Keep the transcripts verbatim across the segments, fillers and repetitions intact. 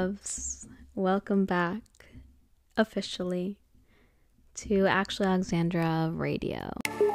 loves. Welcome back officially to Actually Alexandra Radio.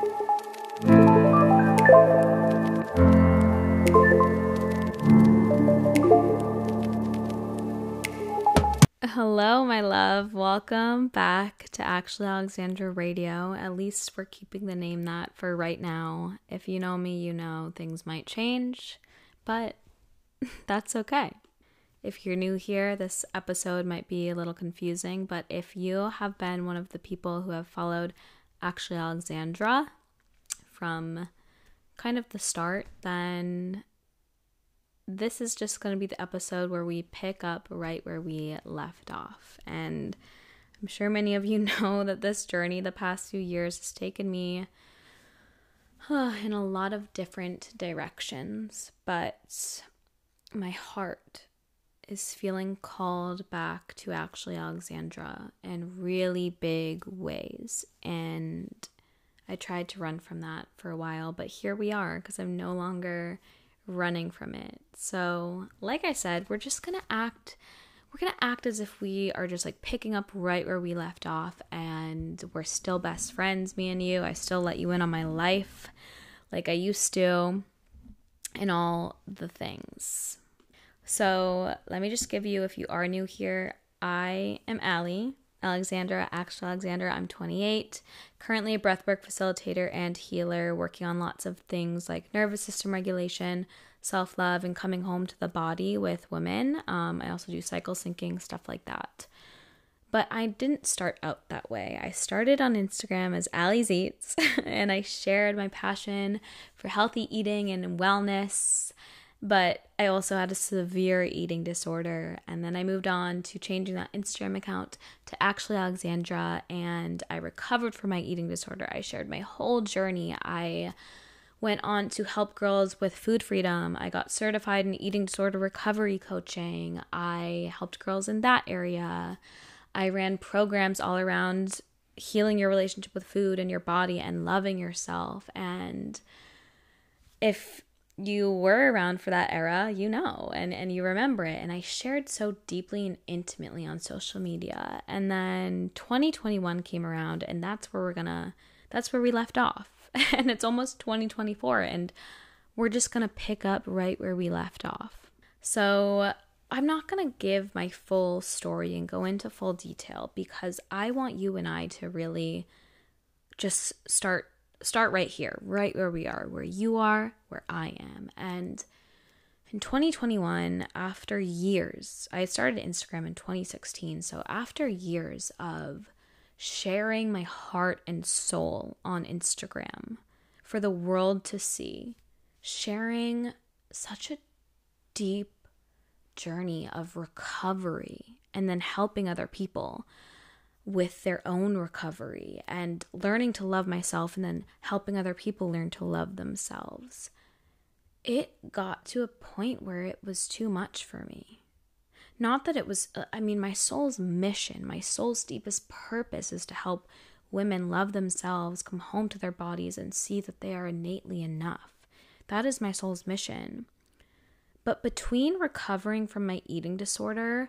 Hello, my love. Welcome back to Actually Alexandra Radio. At least we're keeping the name that for right now. If you know me, you know things might change, but that's okay. If you're new here, this episode might be a little confusing, but if you have been one of the people who have followed Actually Alexandra from kind of the start, then this is just going to be the episode where we pick up right where we left off. And I'm sure many of you know that this journey the past few years has taken me uh, in a lot of different directions, but my heart is feeling called back to Actually Alexandra in really big ways. And I tried to run from that for a while, but here we are because I'm no longer running from it. So like I said, we're just gonna act we're gonna act as if we are just like picking up right where we left off, and we're still best friends, me and you. I still let you in on my life like I used to, and all the things. So let me just give you, if you are new here, I am Allie Alexandra, Actually Alexandra. I'm twenty-eight, currently a breathwork facilitator and healer, working on lots of things like nervous system regulation, self-love, and coming home to the body with women. Um, I also do cycle syncing, stuff like that. But I didn't start out that way. I started on Instagram as Allie's Eats, and I shared my passion for healthy eating and wellness. But I also had a severe eating disorder, and then I moved on to changing that Instagram account to Actually Alexandra, and I recovered from my eating disorder. I shared my whole journey. I went on to help girls with food freedom. I got certified in eating disorder recovery coaching. I helped girls in that area. I ran programs all around healing your relationship with food and your body and loving yourself. And if you were around for that era, you know, and, and you remember it. And I shared so deeply and intimately on social media. And then twenty twenty-one came around, and that's where we're gonna, that's where we left off. And it's almost twenty twenty-four, and we're just gonna pick up right where we left off. So I'm not gonna give my full story and go into full detail, because I want you and I to really just start Start right here, right where we are, where you are, where I am. And in twenty twenty-one, after years, I started Instagram in twenty sixteen. So after years of sharing my heart and soul on Instagram for the world to see, sharing such a deep journey of recovery and then helping other people with their own recovery and learning to love myself and then helping other people learn to love themselves, it got to a point where it was too much for me. Not that it was, I mean, my soul's mission, my soul's deepest purpose is to help women love themselves, come home to their bodies, and see that they are innately enough. That is my soul's mission. But between recovering from my eating disorder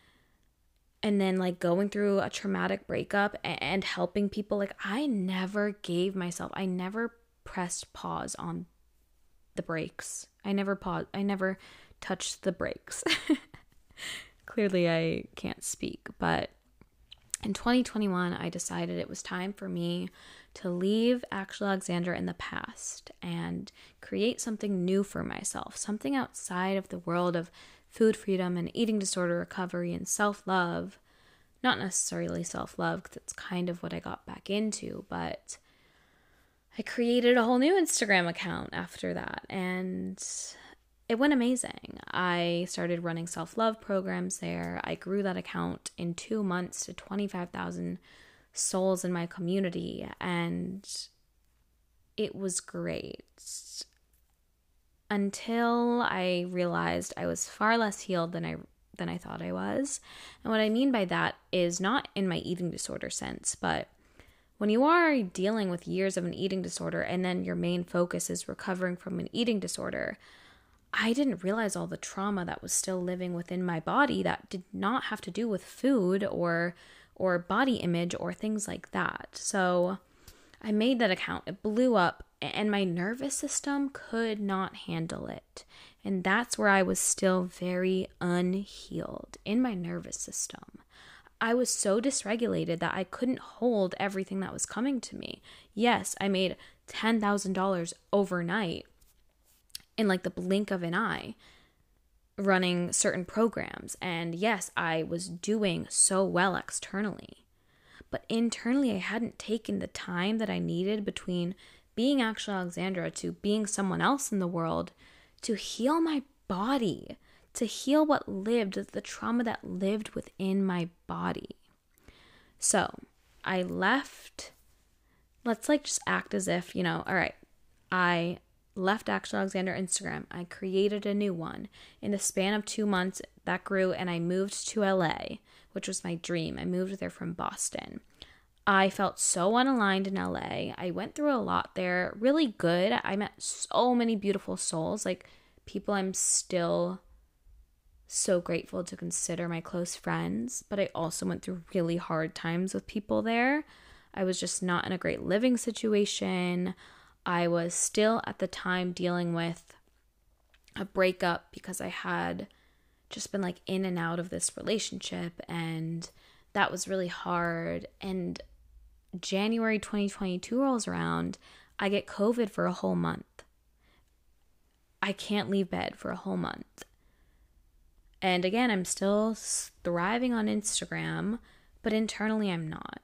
and then like going through a traumatic breakup and helping people, like I never gave myself, I never pressed pause on the brakes. I never paused, I never touched the brakes. Clearly I can't speak, but in twenty twenty-one, I decided it was time for me to leave Actually Alexandra in the past and create something new for myself, something outside of the world of food freedom and eating disorder recovery and self-love. Not necessarily self-love, because it's kind of what I got back into, but I created a whole new Instagram account after that, and it went amazing. I started running self-love programs there. I grew that account in two months to twenty-five thousand souls in my community, and it was great. Until I realized I was far less healed than I than I thought I was. And what I mean by that is not in my eating disorder sense, but when you are dealing with years of an eating disorder and then your main focus is recovering from an eating disorder, I didn't realize all the trauma that was still living within my body that did not have to do with food or or body image or things like that. So I made that account. It blew up and my nervous system could not handle it. And that's where I was still very unhealed in my nervous system. I was so dysregulated that I couldn't hold everything that was coming to me. Yes, I made ten thousand dollars overnight in like the blink of an eye running certain programs. And yes, I was doing so well externally. But internally, I hadn't taken the time that I needed between being Actually Alexandra to being someone else in the world to heal my body, to heal what lived, the trauma that lived within my body. So I left, let's like just act as if, you know, all right, I left Actually Alexandra Instagram. I created a new one. In the span of two months, that grew and I moved to L A, which was my dream. I moved there from Boston. I felt so unaligned in L A. I went through a lot there. Really good. I met so many beautiful souls, like people I'm still so grateful to consider my close friends. But I also went through really hard times with people there. I was just not in a great living situation. I was still at the time dealing with a breakup because I had just been like in and out of this relationship, and that was really hard. And January twenty twenty-two rolls around, I get COVID for a whole month. I can't leave bed for a whole month. And again, I'm still thriving on Instagram, but internally I'm not.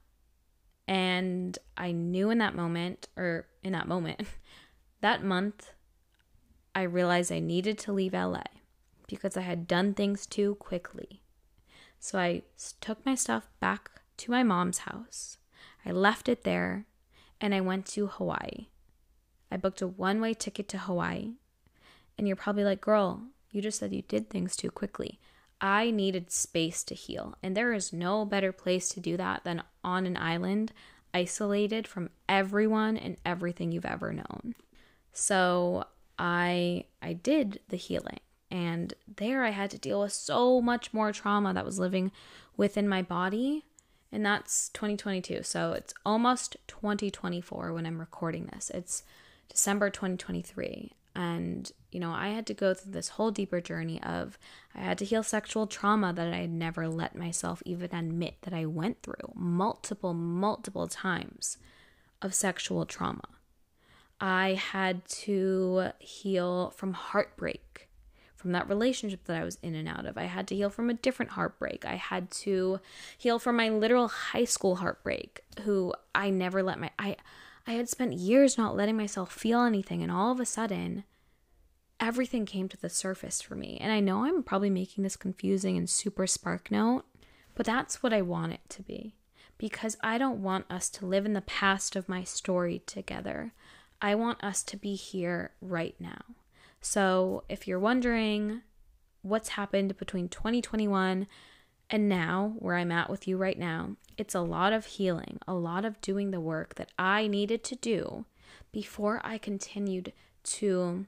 And I knew in that moment, or in that moment, that month, I realized I needed to leave L A because I had done things too quickly. So I took my stuff back to my mom's house. I left it there and I went to Hawaii. I booked a one-way ticket to Hawaii. And you're probably like, girl, you just said you did things too quickly. I needed space to heal. And there is no better place to do that than on an island, isolated from everyone and everything you've ever known. So I I did the healing. And there I had to deal with so much more trauma that was living within my body. And that's twenty twenty-two. So it's almost twenty twenty-four when I'm recording this. It's December twenty twenty-three. And, you know, I had to go through this whole deeper journey of I had to heal sexual trauma that I had never let myself even admit that I went through multiple, multiple times of sexual trauma. I had to heal from heartbreak, from that relationship that I was in and out of. I had to heal from a different heartbreak. I had to heal from my literal high school heartbreak, who I never let my... I. I had spent years not letting myself feel anything, and all of a sudden, everything came to the surface for me. And I know I'm probably making this confusing and super spark note, but that's what I want it to be. Because I don't want us to live in the past of my story together. I want us to be here right now. So if you're wondering what's happened between twenty twenty-one and now, where I'm at with you right now, it's a lot of healing, a lot of doing the work that I needed to do before I continued to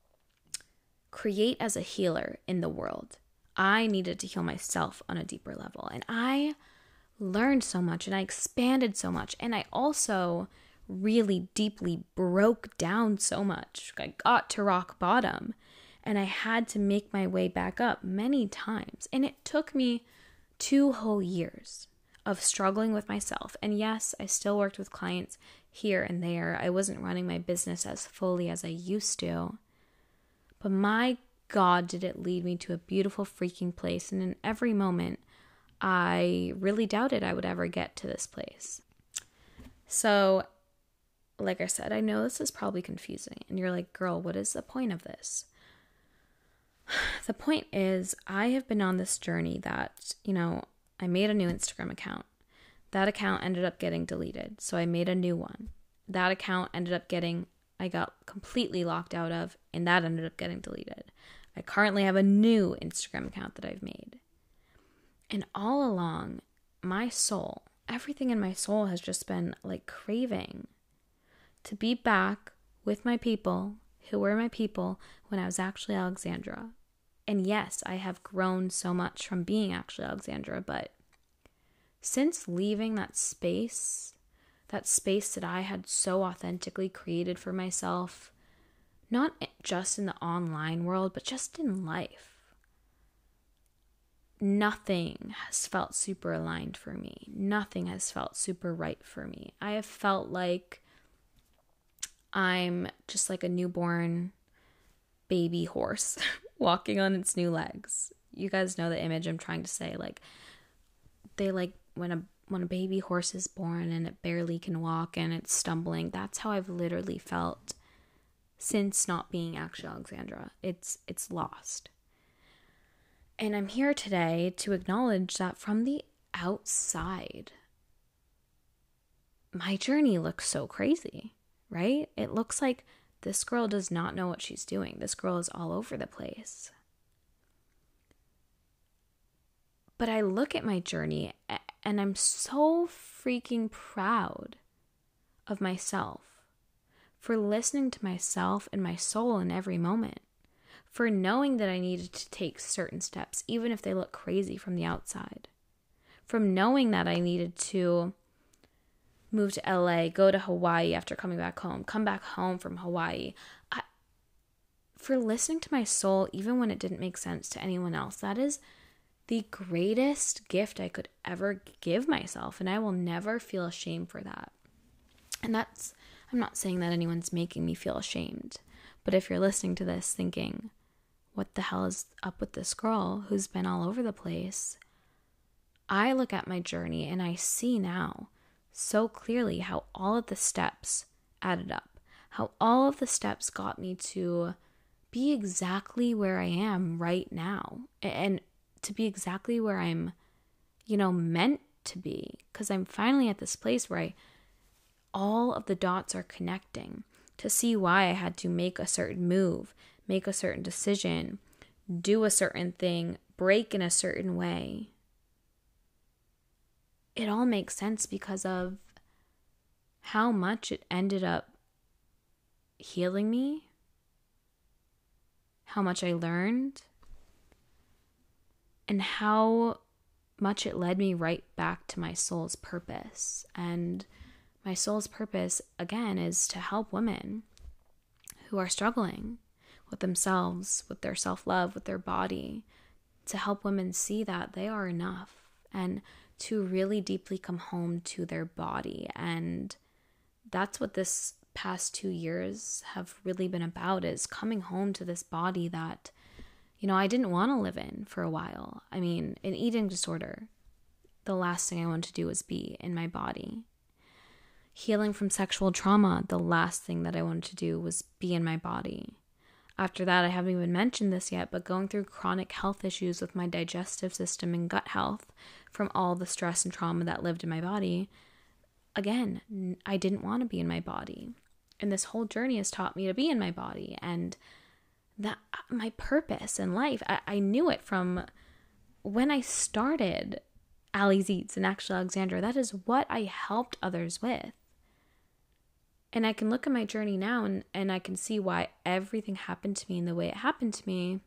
create as a healer in the world. I needed to heal myself on a deeper level. And I learned so much and I expanded so much. And I also really deeply broke down so much. I got to rock bottom and I had to make my way back up many times. And it took me two whole years of struggling with myself. And yes, I still worked with clients here and there. I wasn't running my business as fully as I used to. But my God, did it lead me to a beautiful freaking place. And in every moment, I really doubted I would ever get to this place. So, like I said, I know this is probably confusing. And you're like, girl, what is the point of this? The point is, I have been on this journey that, you know, I made a new Instagram account. That account ended up getting deleted. So I made a new one. That account ended up getting, I got completely locked out of, and that ended up getting deleted. I currently have a new Instagram account that I've made. And all along, my soul, everything in my soul has just been like craving to be back with my people Who were my people when I was actually Alexandra? And yes, I have grown so much from being actually Alexandra, but since leaving that space, that space that I had so authentically created for myself, not just in the online world, but just in life, nothing has felt super aligned for me. Nothing has felt super right for me. I have felt like I'm just like a newborn baby horse walking on its new legs. You guys know the image I'm trying to say. Like, they like when a when a baby horse is born and it barely can walk and it's stumbling. That's how I've literally felt since not being actually Alexandra. It's it's lost. And I'm here today to acknowledge that from the outside, my journey looks so crazy, right? It looks like this girl does not know what she's doing. This girl is all over the place. But I look at my journey and I'm so freaking proud of myself for listening to myself and my soul in every moment, for knowing that I needed to take certain steps, even if they look crazy from the outside, from knowing that I needed to move to L A, go to Hawaii after coming back home, come back home from Hawaii, I, for listening to my soul, even when it didn't make sense to anyone else. That is the greatest gift I could ever give myself, and I will never feel ashamed for that. And that's, I'm not saying that anyone's making me feel ashamed, but if you're listening to this thinking, what the hell is up with this girl who's been all over the place? I look at my journey and I see now so clearly how all of the steps added up, how all of the steps got me to be exactly where I am right now, and to be exactly where I'm, you know, meant to be, because I'm finally at this place where I, all of the dots are connecting to see why I had to make a certain move, make a certain decision, do a certain thing, break in a certain way. It all makes sense because of how much it ended up healing me, how much I learned, and how much it led me right back to my soul's purpose. And my soul's purpose, again, is to help women who are struggling with themselves, with their self-love, with their body, to help women see that they are enough and to really deeply come home to their body. And that's what this past two years have really been about, is coming home to this body that, you know, I didn't want to live in for a while. I mean, an eating disorder, the last thing I wanted to do was be in my body. Healing from sexual trauma, the last thing that I wanted to do was be in my body. After that, I haven't even mentioned this yet, but going through chronic health issues with my digestive system and gut health from all the stress and trauma that lived in my body, again, I didn't want to be in my body. And this whole journey has taught me to be in my body, and that my purpose in life, I, I knew it from when I started Allie's Eats and Actually Alexandra. That is what I helped others with. And I can look at my journey now and, and I can see why everything happened to me in the way it happened to me.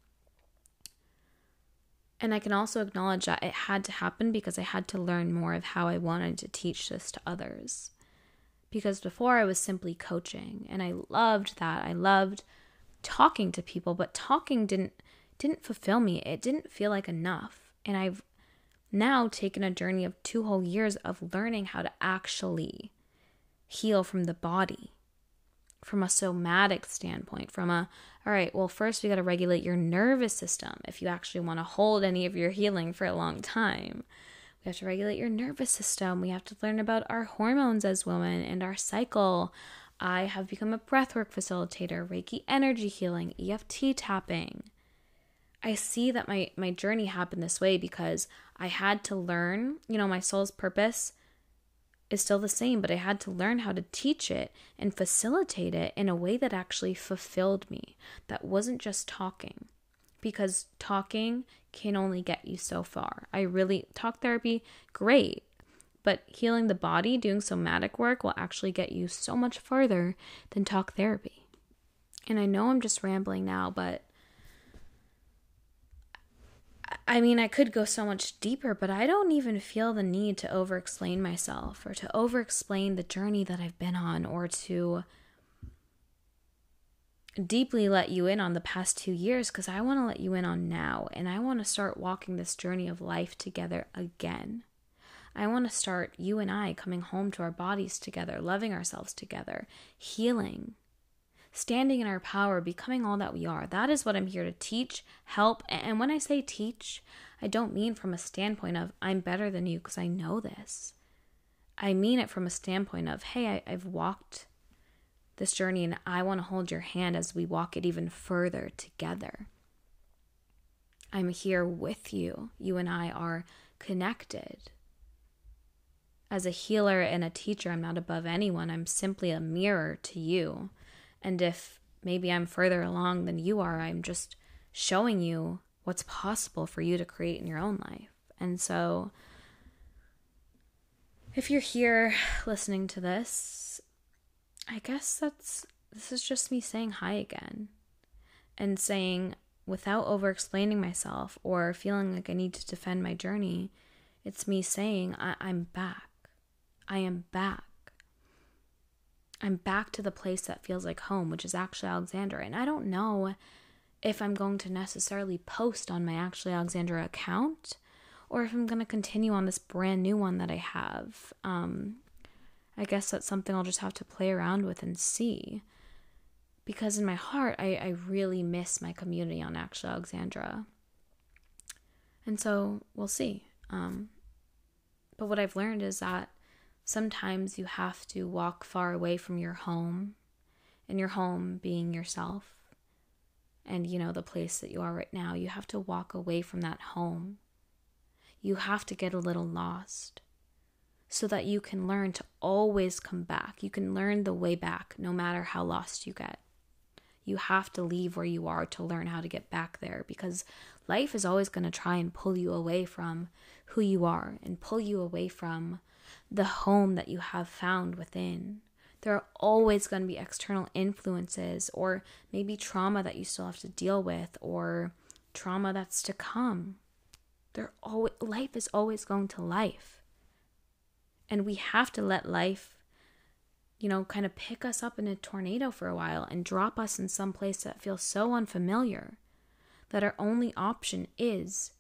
And I can also acknowledge that it had to happen because I had to learn more of how I wanted to teach this to others. Because before I was simply coaching, and I loved that. I loved talking to people, but talking didn't didn't fulfill me. It didn't feel like enough. And I've now taken a journey of two whole years of learning how to actually heal from the body, from a somatic standpoint, from a, all right, well, first we got to regulate your nervous system if you actually want to hold any of your healing for a long time. We have to regulate your nervous system. We have to learn about our hormones as women and our cycle. I have become a breathwork facilitator, Reiki energy healing, E F T tapping. I see that my, my journey happened this way because I had to learn, you know, my soul's purpose is still the same, but I had to learn how to teach it and facilitate it in a way that actually fulfilled me, that wasn't just talking, because talking can only get you so far. I really, talk therapy, great, but healing the body, doing somatic work will actually get you so much further than talk therapy. And I know I'm just rambling now, but I mean, I could go so much deeper, but I don't even feel the need to over-explain myself or to over-explain the journey that I've been on, or to deeply let you in on the past two years, because I want to let you in on now, and I want to start walking this journey of life together again. I want to start, you and I, coming home to our bodies together, loving ourselves together, healing, standing in our power, becoming all that we are. That is what I'm here to teach, help. And when I say teach, I don't mean from a standpoint of I'm better than you because I know this. I mean it from a standpoint of, hey, I, I've walked this journey and I want to hold your hand as we walk it even further together. I'm here with you. You and I are connected. As a healer and a teacher, I'm not above anyone. I'm simply a mirror to you. And if maybe I'm further along than you are, I'm just showing you what's possible for you to create in your own life. And so if you're here listening to this, I guess that's this is just me saying hi again, and saying, without over explaining myself or feeling like I need to defend my journey, it's me saying I- I'm back. I am back. I'm back to the place that feels like home, which is Actually Alexandra. And I don't know if I'm going to necessarily post on my Actually Alexandra account, or if I'm going to continue on this brand new one that I have. Um, I guess that's something I'll just have to play around with and see. Because in my heart, I, I really miss my community on Actually Alexandra. And so we'll see. Um, but what I've learned is that sometimes you have to walk far away from your home, and your home being yourself. And, you know, the place that you are right now, you have to walk away from that home. You have to get a little lost so that you can learn to always come back. You can learn the way back no matter how lost you get. You have to leave where you are to learn how to get back there, because life is always going to try and pull you away from who you are and pull you away from the home that you have found within. There are always going to be external influences, or maybe trauma that you still have to deal with, or trauma that's to come. There always, life is always going to life. And we have to let life, you know, kind of pick us up in a tornado for a while and drop us in some place that feels so unfamiliar that our only option is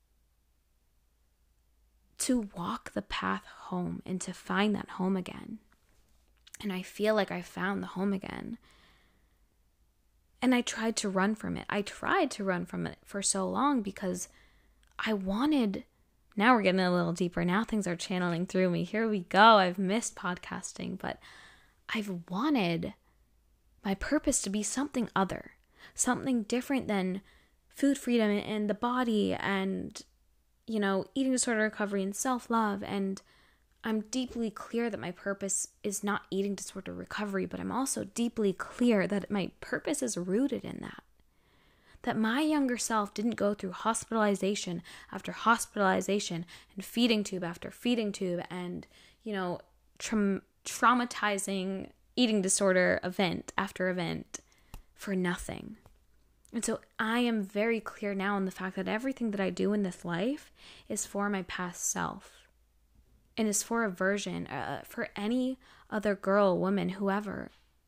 to walk the path home and to find that home again. And I feel like I found the home again. And I tried to run from it. I tried to run from it for so long because I wanted, now we're getting a little deeper. Now things are channeling through me. Here we go. I've missed podcasting, but I've wanted my purpose to be something other, something different than food freedom and the body and, you know, eating disorder recovery and self-love. And I'm deeply clear that my purpose is not eating disorder recovery, but I'm also deeply clear that my purpose is rooted in that. That my younger self didn't go through hospitalization after hospitalization and feeding tube after feeding tube and, you know, tra- traumatizing eating disorder event after event for nothing. And so I am very clear now in the fact that everything that I do in this life is for my past self. And is for a version, uh, for any other girl, woman, whoever,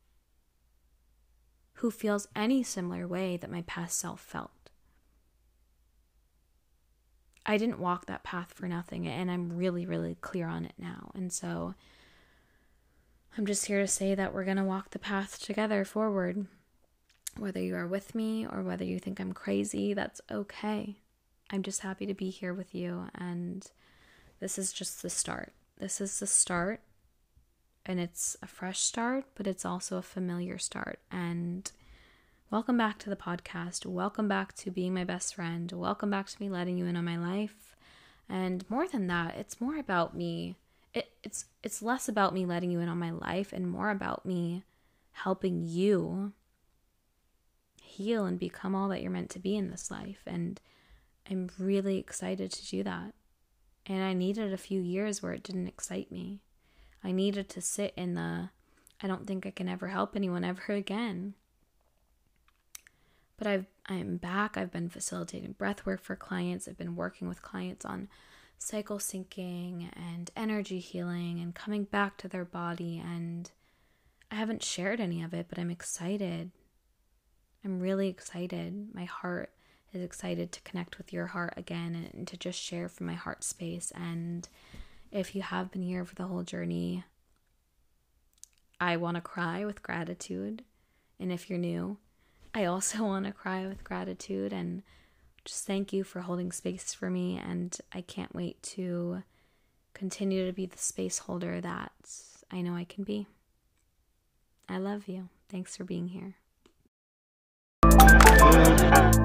who feels any similar way that my past self felt. I didn't walk that path for nothing, and I'm really, really clear on it now. And so I'm just here to say that we're going to walk the path together forward. Whether you are with me or whether you think I'm crazy, that's okay. I'm just happy to be here with you, and this is just the start. This is the start, and it's a fresh start, but it's also a familiar start. And welcome back to the podcast. Welcome back to being my best friend. Welcome back to me letting you in on my life. And more than that, it's more about me. It, it's it's less about me letting you in on my life and more about me helping you heal and become all that you're meant to be in this life. And I'm really excited to do that. And I needed a few years where it didn't excite me. I needed to sit in the, I don't think I can ever help anyone ever again. But I've, I'm back. I've been facilitating breath work for clients. I've been working with clients on cycle syncing and energy healing and coming back to their body. And I haven't shared any of it, but I'm excited. I'm really excited. My heart is excited to connect with your heart again and to just share from my heart space. And if you have been here for the whole journey, I want to cry with gratitude. And if you're new, I also want to cry with gratitude and just thank you for holding space for me. And I can't wait to continue to be the space holder that I know I can be. I love you. Thanks for being here.